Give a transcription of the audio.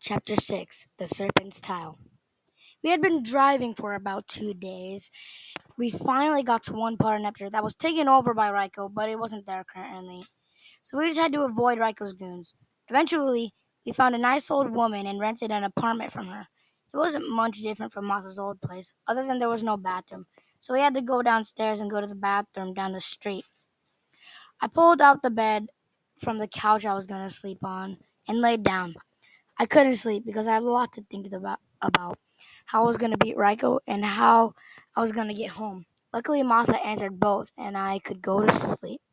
Chapter 6 The Serpent's Tile. We had been driving for about 2 days. We finally got to one part of Neptune that was taken over by Raiko, but it wasn't there currently. So we just had to avoid Raiko's goons. Eventually, we found a nice old woman and rented an apartment from her. It wasn't much different from Moss's old place, other than there was no bathroom. So we had to go downstairs and go to the bathroom down the street. I pulled out the bed from the couch I was going to sleep on and laid down. I couldn't sleep because I had a lot to think about how I was going to beat Raiko and how I was going to get home. Luckily, Masa answered both, and I could go to sleep.